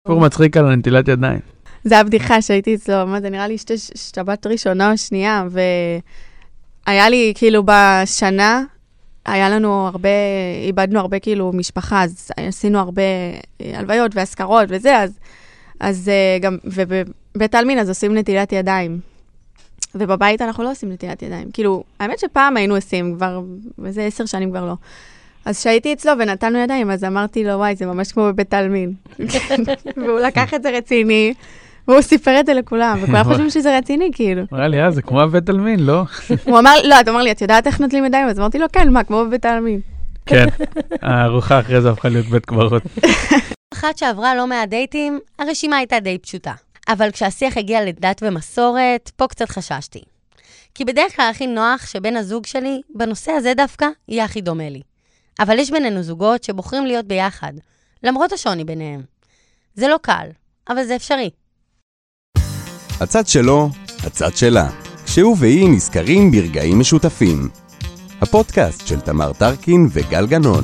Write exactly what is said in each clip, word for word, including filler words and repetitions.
סיפור מצחיק על נטילת ידיים. זה הבדיחה שהייתי אצלו, מה זה נראה לי שתי שבת ראשונה או שנייה, והיה לי כאילו בשנה, היה לנו הרבה, איבדנו הרבה כאילו משפחה, אז עשינו הרבה הלוויות והזכרות וזה, אז, אז גם, ובבית העלמין אז עושים נטילת ידיים. ובבית אנחנו לא עושים נטילת ידיים. כאילו, האמת שפעם היינו עושים, כבר, וזה עשר שנים כבר לא. אז שהייתי אצלו ונתנו ידיים, אז אמרתי לו, וואי, זה ממש כמו בבית העלמין. והוא לקח את זה רציני, והוא סיפר את זה לכולם, וכולם חושבים שזה רציני, כאילו. אמרה לי, אה, זה כמו בבית העלמין, לא? הוא אמר, לא, אתה אומר לי, את יודעת איך נוטלים ידיים? אז אמרתי לו, כן, מה, כמו בבית העלמין. כן, הארוחה אחרי זה הפכה להיות בית קברות. אחת שעברה לא מהדייטים, הרשימה הייתה די פשוטה. אבל כשהשיח הגיע לדת ומסורת, פה קצת חששתי. כי בדרך כלל הכי נוח שבן הזוג שלי, בנושא הזה דווקא, יהיה הכי דומה לי. אבל יש בינינו זוגות שבוחרים להיות ביחד, למרות השוני ביניהם. זה לא קל, אבל זה אפשרי. הצד שלו, הצד שלה. כשהוא והיא נזכרים ברגעים משותפים. הפודקאסט של תמר טרקין וגל גנון.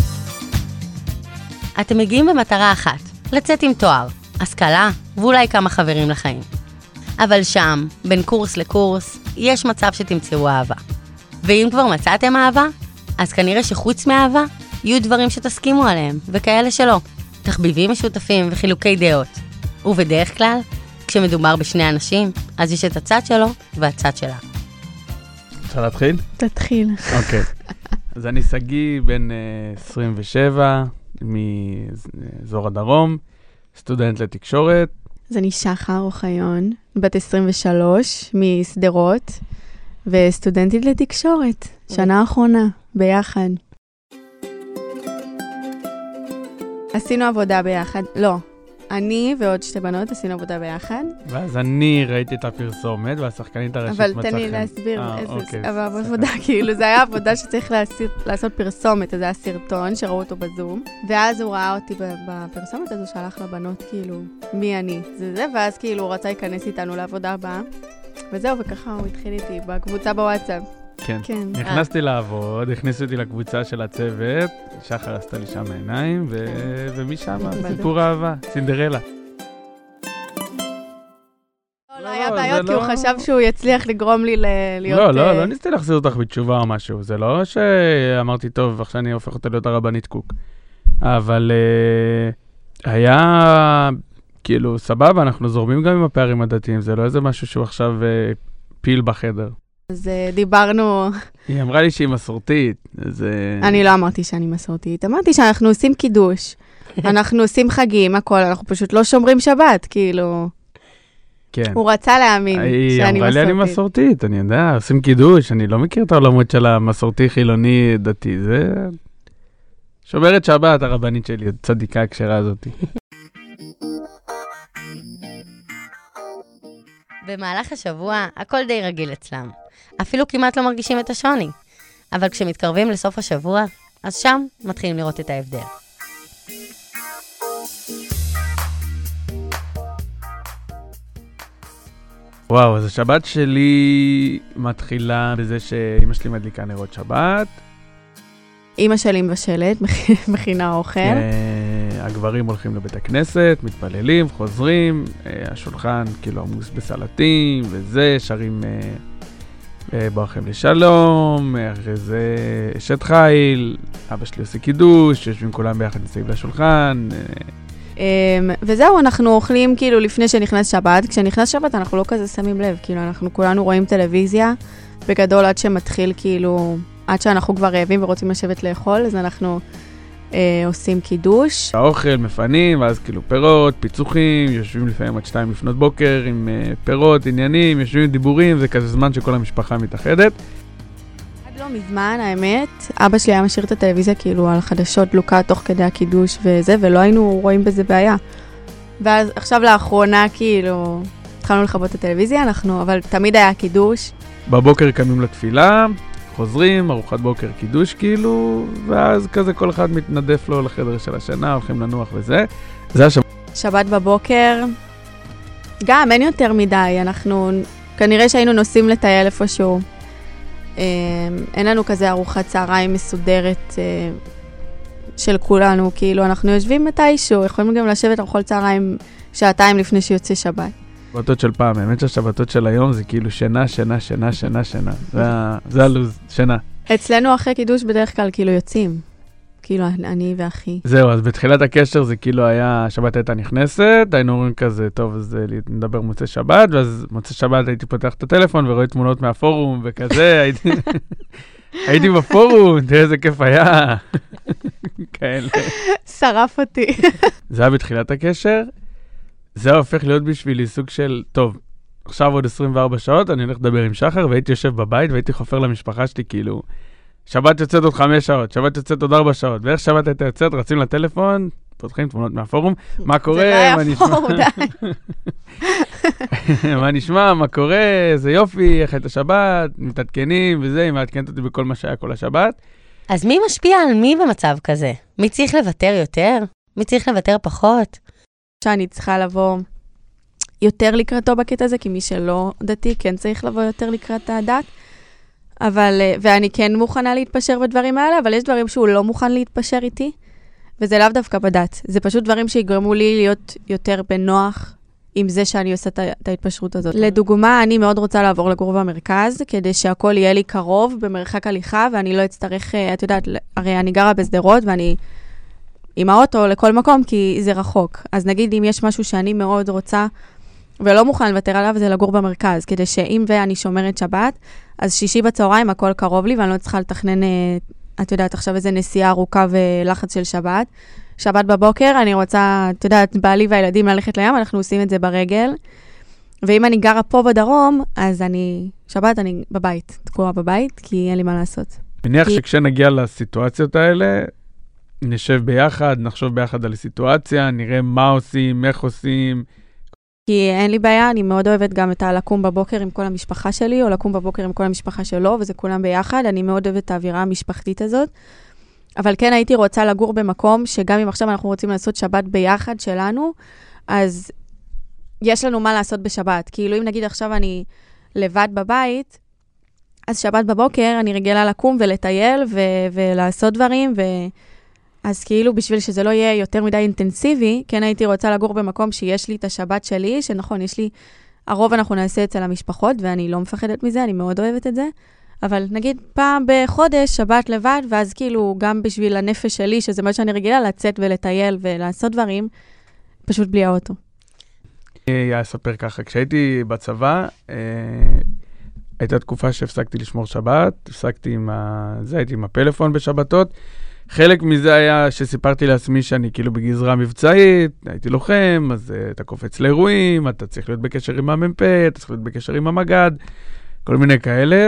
אתם מגיעים במטרה אחת, לצאת עם תואר, השכלה ואולי כמה חברים לחיים. אבל שם, בין קורס לקורס, יש מצב שתמצאו אהבה. ואם כבר מצאתם אהבה, אז כנראה שחוץ מאהבה, יהיו דברים שתסכימו עליהם, וכאלה שלא. תחביבים משותפים וחילוקי דעות. ובדרך כלל, כשמדובר בשני אנשים, אז יש את הצד שלו והצד שלה. אפשר להתחיל? תתחיל. אוקיי. אז אני סגי בן עשרים ושבע, מאזור הדרום, סטודנט לתקשורת. אז אני שחר אוחיון, בת עשרים ושלוש, מסדרות, וסטודנטית לתקשורת, שנה האחרונה, ביחד. עשינו עבודה ביחד, לא. אני ועוד שתי בנות עשינו עבודה ביחד. ואז אני ראיתי את הפרסומת, והשחקנית הראשית מצא חן. אבל תן לי להסביר איזה... אוקיי, אבל עבודה, כאילו, זה היה עבודה שצריך לעשות פרסומת, אז זה היה סרטון שראו אותו בזום, ואז הוא ראה אותי בפרסומת, אז הוא שלח לבנות, כאילו, מי אני? זה זה, ואז כאילו הוא רצה להיכנס איתנו לעבודה הבאה, וזהו, וככה הוא התחיל איתי בקבוצה בוואטסאפ. כן, נכנסתי לעבוד, הכניסו אותי לקבוצה של הצוות, שחר עשתה לי שם העיניים, ומשם סיפור אהבה, סינדרלה. לא היה בעיות, כי הוא חשב שהוא יצליח לגרום לי להיות... לא, לא, לא ניסיתי להחזיר אותך בתשובה או משהו, זה לא שאמרתי, טוב, עכשיו אני הופך אותה להיות הרבנית קוק. אבל היה, כאילו, סבבה, אנחנו זורמים גם עם הפערים הדתיים, זה לא איזה משהו שהוא עכשיו פיל בחדר. אז דיברנו... היא אמרה לי שהיא מסורתית, אז... אני לא אמרתי שאני מסורתית, אמרתי שאנחנו עושים קידוש, אנחנו עושים חגים, הכל, אנחנו פשוט לא שומרים שבת, כאילו... כן. הוא רצה להאמין שאני מסורתית. היא אמרה לי אני מסורתית, אני יודע, עושים קידוש, אני לא מכיר את העולמות של המסורתי, חילוני, דתי, זה... שומרת שבת, הרבנית שלי, צדיקה הקשרה הזאת. במהלך השבוע, הכל די רגיל אצלם. אפילו כמעט לא מרגישים את השוני. אבל כשמתקרבים לסוף השבוע, אז שם מתחילים לראות את ההבדל. וואו, אז השבת שלי מתחילה בזה שאמא שלי מדליקה נרות שבת. אמא שלי מבשלת, מכינה אוכל. הגברים הולכים לבית הכנסת, מתפללים, חוזרים, השולחן כאילו עמוס בסלטים וזה, שרים ברכם לשלום, אחרי זה אשת חיל, אבא שלי עושה קידוש, יושבים כולם ביחד מסביב לשולחן. וזהו, אנחנו אוכלים כאילו לפני שנכנס שבת, כשנכנס שבת אנחנו לא כזה שמים לב, כאילו אנחנו כולנו רואים טלוויזיה, בגדול עד שמתחיל כאילו, עד שאנחנו כבר רעבים ורוצים לשבת לאכול, אז אנחנו אה, עושים קידוש. האוכל מפנים, ואז כאילו פירות, פיצוחים, יושבים לפעמים עד שתיים לפנות בוקר עם אה, פירות, עניינים, יושבים עם דיבורים, זה כזה זמן שכל המשפחה מתאחדת. עד לא מזמן, האמת, אבא שלי היה משאיר את הטלוויזיה כאילו על חדשות דלוקה תוך כדי הקידוש וזה, ולא היינו רואים בזה בעיה. ואז עכשיו לאחרונה כאילו, התחלנו לכבות את הטלוויזיה, אנחנו, אבל תמיד היה קידוש. בבוקר קמים לתפילה, חוזרים, ארוחת בוקר קידוש כאילו, ואז כזה כל אחד מתנדף לו לחדר של השינה, הולכים לנוח וזה. זה השבת. שבת בבוקר, גם אין יותר מדי, אנחנו כנראה שהיינו נוסעים לטייל איפשהו. אין לנו כזה ארוחת צהריים מסודרת של כולנו, כאילו אנחנו יושבים מתישהו, יכולים גם לשבת ארוחת צהריים שעתיים לפני שיוצא שבת. שבתות של פעם, האמת שהשבתות של היום זה כאילו שינה, שינה, שינה, שינה, שינה. זה הלוז, שינה. אצלנו אחרי קידוש בדרך כלל כאילו יוצאים. כאילו אני ואחי. זהו, אז בתחילת הקשר זה כאילו היה, שבת הייתה נכנסת, היינו אומרים כזה, טוב, אז נדבר מוצא שבת, ואז מוצא שבת הייתי פותח את הטלפון ורואה תמונות מהפורום וכזה, הייתי... הייתי בפורום, תראה איזה כיף היה. כאלה. שרף אותי. זה היה בתחילת הקשר. זה היה הופך להיות בשבילי סוג של, טוב, עכשיו עוד עשרים וארבע שעות, אני הולך לדבר עם שחר, והייתי יושב בבית, והייתי חופר למשפחה שלי, כאילו, שבת יוצאת עוד חמש שעות, שבת יוצאת עוד ארבע שעות, ואיך שבת הייתה יוצאת, רצים לטלפון, פותחים תמונות מהפורום, מה קורה, מה נשמע? מה נשמע, מה קורה, איזה יופי, איך הייתה שבת, מתעדכנים וזה, היא מעדכנת אותי בכל מה שהיה כל השבת. אז מי משפיע על מי במצב כזה? מי צריך לוותר יותר? מי צריך לוותר פחות? שאני צריכה לבוא יותר לקראתו בקטע הזה, כי מי שלא דתי כן צריך לבוא יותר לקראת הדת. אבל, ואני כן מוכנה להתפשר בדברים האלה, אבל יש דברים שהוא לא מוכן להתפשר איתי, וזה לאו דווקא בדת. זה פשוט דברים שיגרמו לי להיות יותר בנוח עם זה שאני עושה את ההתפשרות הזאת. לדוגמה, אני מאוד רוצה לעבור לגור במרכז, כדי שהכל יהיה לי קרוב במרחק הליכה, ואני לא אצטרך, את יודעת, הרי אני גרה בסדרות, ואני עם האוטו לכל מקום, כי זה רחוק. אז נגיד, אם יש משהו שאני מאוד רוצה, ולא מוכן לוותר עליו, זה לגור במרכז, כדי שאם ואני שומרת שבת, אז שישי בצהריים הכל קרוב לי, ואני לא צריכה לתכנן, את יודעת, עכשיו איזה נסיעה ארוכה ולחץ של שבת. שבת בבוקר, אני רוצה, את יודעת, בעלי והילדים ללכת לים, אנחנו עושים את זה ברגל. ואם אני גרה פה בדרום, אז אני, שבת אני בבית, תקועה בבית, כי אין לי מה לעשות. מניח כי... שכשנגיע לסיטואציות האלה, נשב ביחד, נחשוב ביחד על הסיטואציה, נראה מה עושים, איך עושים. כי אין לי בעיה, אני מאוד אוהבת גם את הלקום בבוקר עם כל המשפחה שלי, או לקום בבוקר עם כל המשפחה שלו, וזה כולם ביחד. אני מאוד אוהבת את האווירה המשפחתית הזאת. אבל כן הייתי רוצה לגור במקום שגם אם עכשיו אנחנו רוצים לעשות שבת ביחד שלנו, אז יש לנו מה לעשות בשבת. כאילו אם נגיד עכשיו אני לבד בבית, אז שבת בבוקר אני רגילה לקום ולטייל ו- ולעשות דברים, ו- אז כאילו בשביל שזה לא יהיה יותר מדי אינטנסיבי, כן הייתי רוצה לגור במקום שיש לי את השבת שלי, שנכון, יש לי, הרוב אנחנו נעשה אצל המשפחות, ואני לא מפחדת מזה, אני מאוד אוהבת את זה. אבל נגיד פעם בחודש, שבת לבד, ואז כאילו גם בשביל הנפש שלי, שזה מה שאני רגילה, לצאת ולטייל ולעשות דברים, פשוט בלי האוטו. אני אספר ככה, כשהייתי בצבא, אה, הייתה תקופה שהפסקתי לשמור שבת, הפסקתי עם ה... זה, הייתי עם הפלאפון בשבתות. חלק מזה היה שסיפרתי לעצמי שאני כאילו בגזרה מבצעית, הייתי לוחם, אז uh, אתה קופץ לאירועים, אתה צריך להיות בקשר עם המ"פ, אתה צריך להיות בקשר עם המג"ד, כל מיני כאלה,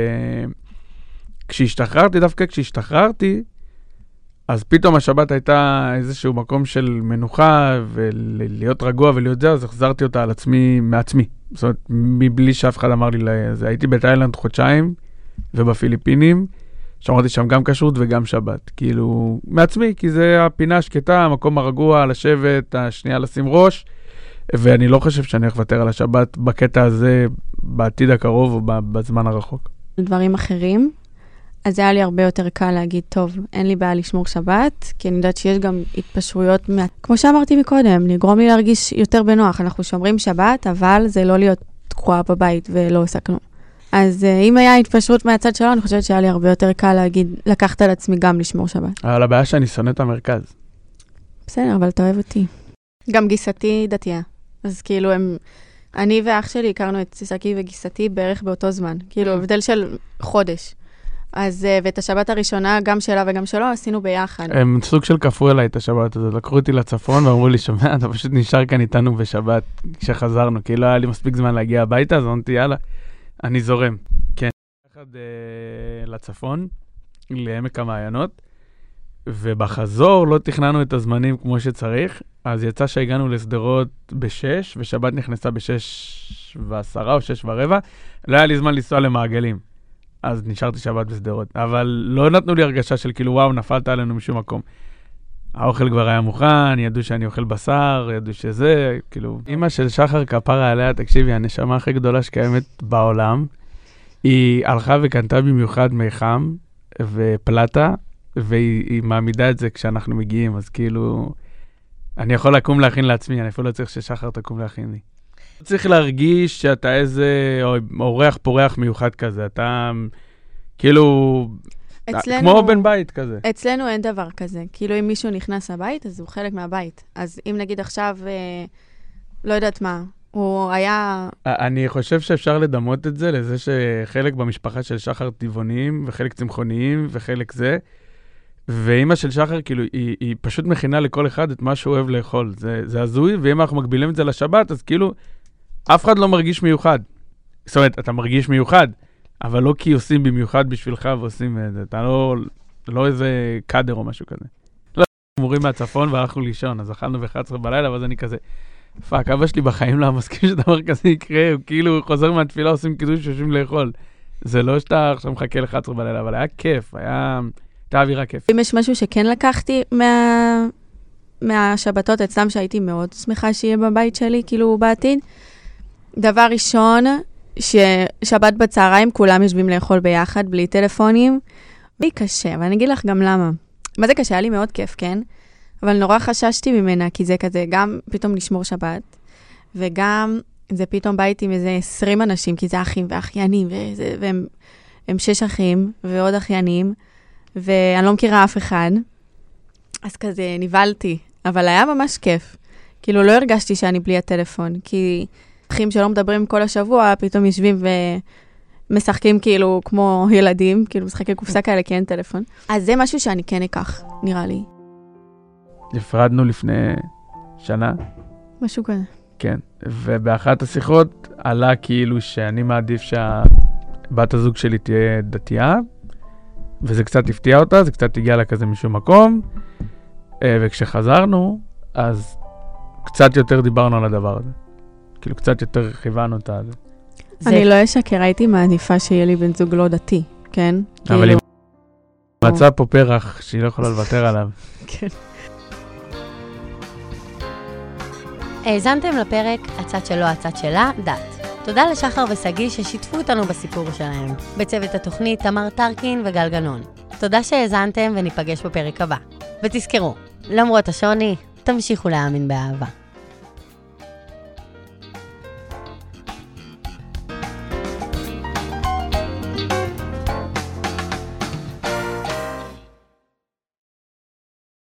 וכשהשתחררתי, דווקא כשהשתחררתי, אז פתאום השבת הייתה איזשהו מקום של מנוחה, ולהיות רגוע ולהיות זה, אז החזרתי אותה על עצמי, מעצמי. זאת אומרת, מבלי שאף אחד אמר לי לזה. הייתי בתאילנד חודשיים, ובפיליפינים, שמרתי שם גם כשרות וגם שבת. כאילו, מעצמי, כי זה הפינה השקטה, המקום הרגוע, לשבת, השנייה לשים ראש, ואני לא חושב שאני אוותר על השבת בקטע הזה, בעתיד הקרוב או בזמן הרחוק. דברים אחרים, אז היה לי הרבה יותר קל להגיד, טוב, אין לי בעיה לשמור שבת, כי אני יודעת שיש גם התפשרויות, מה... כמו שאמרתי מקודם, לגרום לי להרגיש יותר בנוח. אנחנו שומרים שבת, אבל זה לא להיות תקועה בבית ולא עושה כלום. אז uh, אם היה התפשרות מהצד שלו, אני חושבת שהיה לי הרבה יותר קל להגיד, לקחת על עצמי גם לשמור שבת. אבל הבעיה שאני שונא את המרכז. בסדר, אבל אתה אוהב אותי. גם גיסתי דתייה. אז כאילו הם... אני ואח שלי הכרנו את סיסקי וגיסתי בערך באותו זמן. כאילו, הבדל של חודש. אז, ואת השבת הראשונה, גם שלה וגם שלו, עשינו ביחד. הם סוג של כפו אליי את השבת הזאת. לקחו אותי לצפון ואמרו לי, שומע, אתה פשוט נשאר כאן איתנו בשבת כשחזרנו, כי לא היה לי מספיק זמן להגיע הביתה, אז אמרתי, יאללה, אני זורם. כן. יחד אה, לצפון, לעמק המעיינות, ובחזור לא תכננו את הזמנים כמו שצריך, אז יצא שהגענו לסדרות בשש, ושבת נכנסה בשש ועשרה או שש ורבע, לא היה לי זמן לנסוע למעגלים. אז נשארתי שבת בסדרות. אבל לא נתנו לי הרגשה של כאילו, וואו, נפלת עלינו משום מקום. האוכל כבר היה מוכן, ידעו שאני אוכל בשר, ידעו שזה, כאילו... אמא של שחר כפרה עליה, תקשיבי, הנשמה הכי גדולה שקיימת בעולם, היא הלכה וקנתה במיוחד מיחם ופלטה, והיא מעמידה את זה כשאנחנו מגיעים, אז כאילו, אני יכול לקום להכין לעצמי, אני אפילו לא צריך ששחר תקום להכין לי. צריך להרגיש שאתה איזה אורח פורח מיוחד כזה, אתה כאילו, אצלנו, כמו בן בית כזה. אצלנו אין דבר כזה, כאילו אם מישהו נכנס לבית, אז הוא חלק מהבית. אז אם נגיד עכשיו, אה, לא יודעת מה, הוא היה... אני חושב שאפשר לדמות את זה לזה שחלק במשפחה של שחר טבעוניים, וחלק צמחוניים, וחלק זה, ואמא של שחר, כאילו, היא, היא פשוט מכינה לכל אחד את מה שהוא אוהב לאכול. זה, זה הזוי, ואם אנחנו מגבילים את זה לשבת, אז כאילו, אף אחד לא מרגיש מיוחד. זאת אומרת, אתה מרגיש מיוחד, אבל לא כי עושים במיוחד בשבילך ועושים את זה. אתה לא, לא איזה קאדר או משהו כזה. לא, מורים מהצפון והלכנו לישון, אז אכלנו ב-אחת עשרה בלילה, ואז אני כזה, פאק, אבא שלי בחיים לא מסכים שדבר כזה יקרה, הוא כאילו חוזר מהתפילה, עושים קידוש שיושבים לאכול. זה לא שאתה עכשיו מחכה ל-אחת עשרה בלילה, אבל היה כיף, היה... הייתה אווירה כיף. אם יש משהו שכן לקחתי מה... מהשבתות אצלם שהייתי מאוד שמחה שיהיה בבית שלי, כאילו בעתיד, דבר ראשון, ששבת בצהריים כולם יושבים לאכול ביחד, בלי טלפונים, בי קשה, ואני אגיד לך גם למה. מה זה קשה? היה לי מאוד כיף, כן? אבל נורא חששתי ממנה, כי זה כזה גם פתאום לשמור שבת, וגם זה פתאום בית עם איזה עשרים אנשים, כי זה אחים ואחיינים, וזה, והם הם שש אחים ועוד אחיינים, ואני לא מכירה אף אחד, אז כזה נבלתי, אבל היה ממש כיף. כאילו לא הרגשתי שאני בלי הטלפון, כי אחים שלא מדברים כל השבוע, פתאום יושבים ומשחקים כאילו כמו ילדים, כאילו משחקי קופסה כאלה, כי אין טלפון. אז זה משהו שאני כן אקח, נראה לי. נפרדנו לפני שנה. משהו כזה. כן, ובאחת השיחות עלה כאילו שאני מעדיף שהבת הזוג שלי תהיה דתייה, וזה קצת הפתיע אותה, זה קצת הגיע לה כזה משום מקום, וכשחזרנו, אז קצת יותר דיברנו על הדבר הזה. כאילו קצת יותר כיוונו את זה. אני לא אשקר, הייתי מעדיפה שיהיה לי בן זוג לא דתי, כן? אבל היא מצאה פה פרח שהיא לא יכולה לוותר עליו. כן. האזנתם לפרק הצד שלו, הצד שלה, דת. תודה לשחר וסגי ששיתפו אותנו בסיפור שלהם. בצוות התוכנית תמר טרקין וגל גנון. תודה שהאזנתם וניפגש בפרק הבא. ותזכרו, למרות השוני, תמשיכו להאמין באהבה.